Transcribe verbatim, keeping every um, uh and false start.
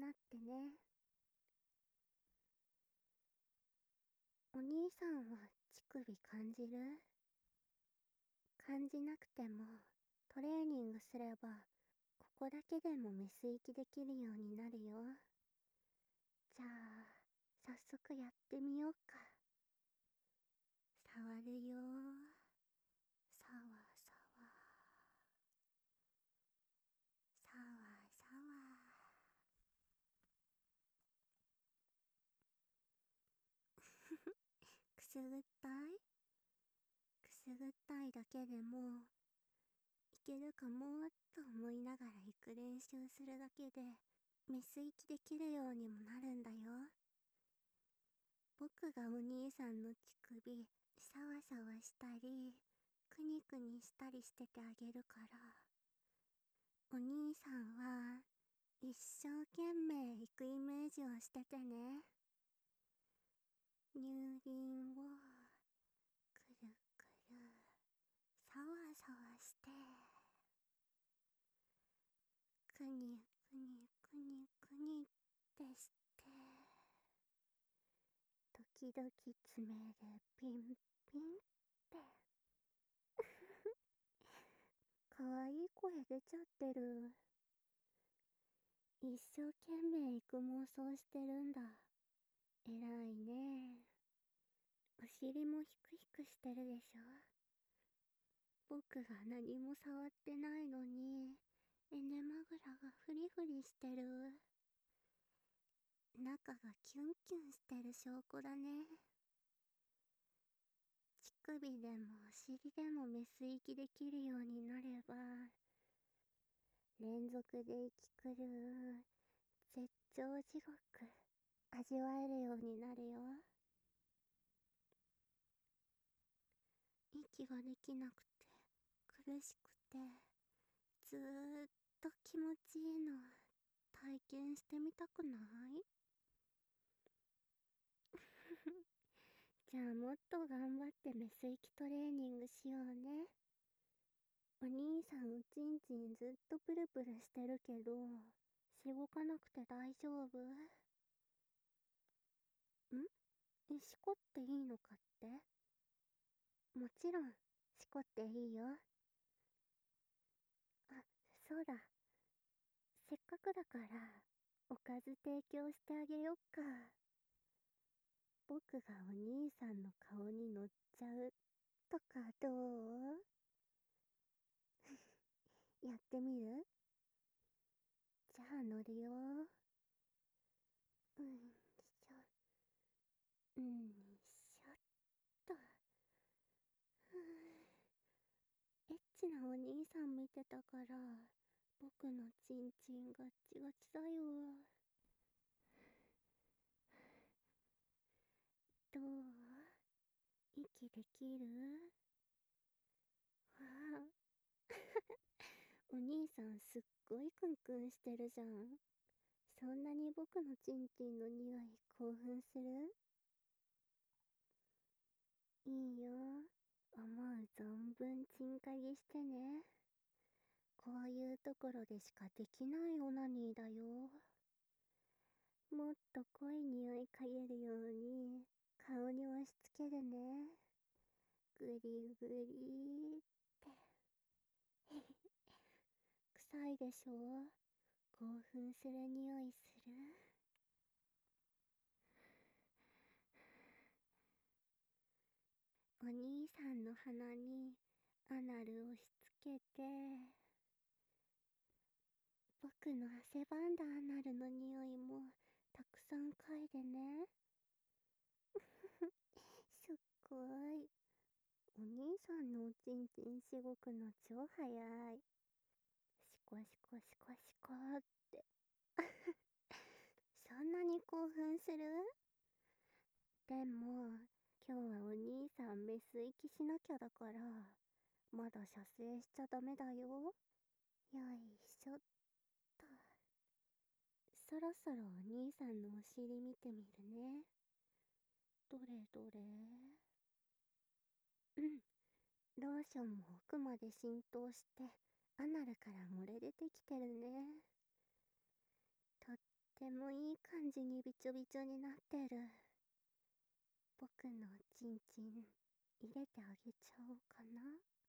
なってね。お兄さんは乳首感じる？感じなくてもトレーニングすればここだけでもメス息できるようになるよ。じゃあ早速やってみようか。触るよ。さわさわさわさわ。くすぐったい？くすぐったいだけでもいけるかもと思いながら行く練習するだけでメス息できるようにもなるんだよ。僕がお兄さんの乳首サワサワしたりくにくにしたりしててあげるから、お兄さんは一生懸命行くイメージをしててね。乳輪をくるくるサワサワして、くにくにくにくにってして、時々爪でピンピンって。かわいい声出ちゃってる。一生懸命行く妄想してるんだ。えらいね。お尻もヒクヒクしてるでしょ。僕が何も触ってないのにエネマグラがフリフリしてる。中がキュンキュンしてる証拠だね。乳首でもお尻でもメス息できるようになれば連続で息くる絶頂地獄味わえるようになるよ。息ができなくて苦しくてずーっと気持ちいいの体験してみたくない？じゃあもっと頑張ってメス息トレーニングしようね。お兄さんおちんちんずっとプルプルしてるけどしごかなくて大丈夫？ん？え、しこっていいのかって？もちろんしこっていいよ。あ、そうだ、せっかくだからおかず提供してあげよっか。僕がお兄さんの顔に乗っちゃうとかどう？やってみる？じゃあ乗るよ。うんしょ、うんしょっと。ふうエッチなお兄さん見てたから僕のチンチンガッチガチだよ。どう？息できる？わあ、お兄さんすっごいクンクンしてるじゃん。そんなに僕のチンチンの匂い興奮する？いいよ。思う存分チンカギしてね。こういうところでしかできないオナニーだよ。もっと濃い匂い嗅げるように顔に押し付けるね。グリグリって。臭いでしょ？興奮する匂いする？お兄さんの鼻にアナル押し付けて、僕の汗ばんだアナルの匂いもたくさん嗅いでね。すっごい。お兄さんのおちんちんしごくの超早い。シコシコシコシコって。そんなに興奮する？でも今日はお兄さんメス息しなきゃだからまだ射精しちゃダメだよ。よいしょっと。そろそろお兄さんのお尻見てみるね。どれどれ？うん、ローションも奥まで浸透してアナルから漏れ出てきてるね。とってもいい感じにびちょびちょになってる。僕のチンチン入れてあげちゃおうかな。